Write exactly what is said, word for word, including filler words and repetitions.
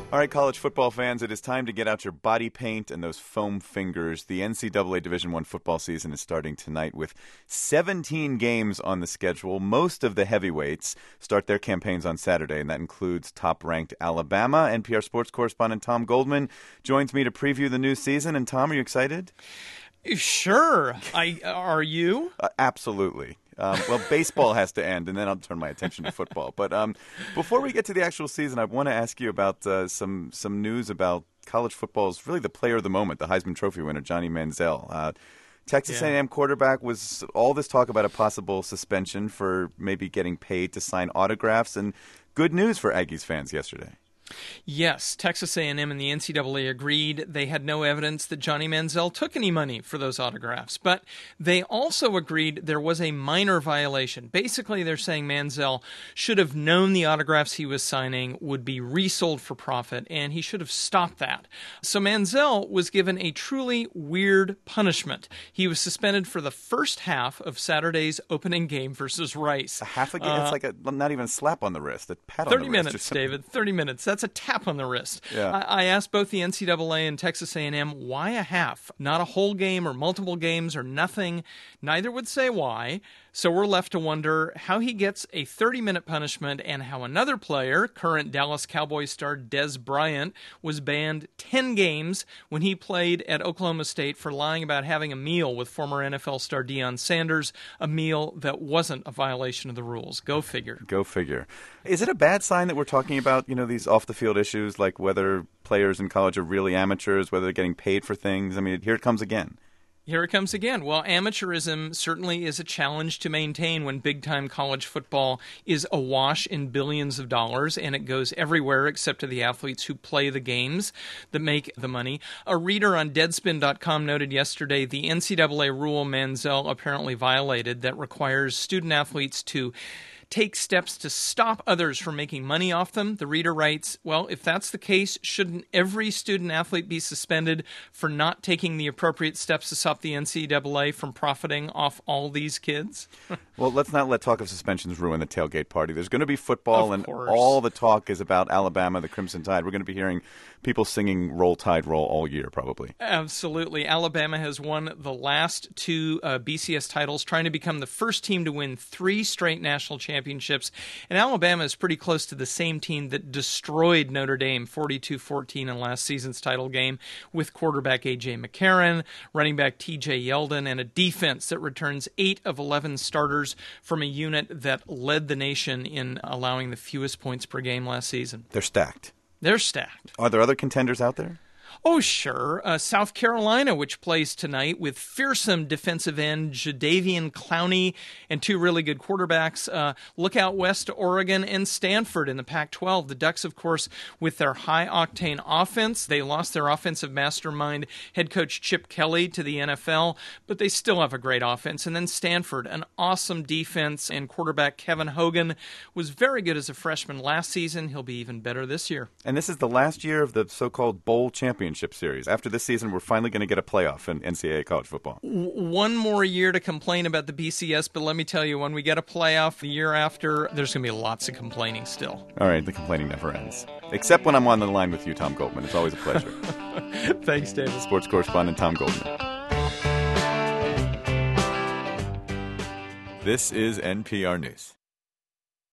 All right, college football fans, it is time to get out your body paint and those foam fingers. The N C double A Division I football season is starting tonight with seventeen games on the schedule. Most of the heavyweights start their campaigns on Saturday, and that includes top-ranked Alabama. N P R sports correspondent Tom Goldman joins me to preview the new season. And Tom, are you excited? Sure. I Are you? Uh, absolutely. Um, well, baseball has to end, and then I'll turn my attention to football. But um, before we get to the actual season, I want to ask you about uh, some some news about college football's really the player of the moment, the Heisman Trophy winner, Johnny Manziel. Uh, Texas Yeah. A and M quarterback was all this talk about a possible suspension for maybe getting paid to sign autographs, and good news for Aggies fans yesterday. Yes, Texas A and M and the N C double A agreed they had no evidence that Johnny Manziel took any money for those autographs, but they also agreed there was a minor violation. Basically, they're saying Manziel should have known the autographs he was signing would be resold for profit, and he should have stopped that. So Manziel was given a truly weird punishment. He was suspended for the first half of Saturday's opening game versus Rice. A half a game? Uh, it's like a, not even a slap on the wrist, a pat on the wrist. thirty or minutes, something. David. thirty minutes. That's a tap on the wrist. Yeah. I, I asked both the N C double A and Texas A and M, why a half? Not a whole game or multiple games or nothing. Neither would say why. So we're left to wonder how he gets a thirty-minute punishment and how another player, current Dallas Cowboys star Dez Bryant, was banned ten games when he played at Oklahoma State for lying about having a meal with former N F L star Deion Sanders, a meal that wasn't a violation of the rules. Go figure. Go figure. Is it a bad sign that we're talking about, you know, these off-the-field issues, like whether players in college are really amateurs, whether they're getting paid for things? I mean, here it comes again. Here it comes again. Well, amateurism certainly is a challenge to maintain when big-time college football is awash in billions of dollars, and it goes everywhere except to the athletes who play the games that make the money. A reader on Deadspin dot com noted yesterday the N C double A rule Manziel apparently violated that requires student-athletes to take steps to stop others from making money off them. The reader writes, well, if that's the case, shouldn't every student-athlete be suspended for not taking the appropriate steps to stop the N C double A from profiting off all these kids? Well, let's not let talk of suspensions ruin the tailgate party. There's going to be football, Of and course. all the talk is about Alabama, the Crimson Tide. We're going to be hearing people singing Roll Tide Roll all year, probably. Absolutely. Alabama has won the last two uh, B C S titles, trying to become the first team to win three straight national championships. Championships, and Alabama is pretty close to the same team that destroyed Notre Dame forty-two fourteen in last season's title game, with quarterback A J McCarron, running back T J Yeldon, and a defense that returns eight of eleven starters from a unit that led the nation in allowing the fewest points per game last season. They're stacked. They're stacked. Are there other contenders out there? Oh, sure. Uh, South Carolina, which plays tonight with fearsome defensive end Jadeveon Clowney and two really good quarterbacks. Uh, look out west to Oregon and Stanford in the Pac twelve. The Ducks, of course, with their high-octane offense. They lost their offensive mastermind, head coach Chip Kelly, to the N F L, but they still have a great offense. And then Stanford, an awesome defense, and quarterback Kevin Hogan was very good as a freshman last season. He'll be even better this year. And this is the last year of the so-called bowl championship series. After this season, we're finally going to get a playoff in N C double A college football. W- one more year to complain about the B C S, but let me tell you, when we get a playoff the year after, there's going to be lots of complaining still. All right, the complaining never ends. Except when I'm on the line with you, Tom Goldman. It's always a pleasure. Thanks, David. Sports correspondent Tom Goldman. This is N P R News.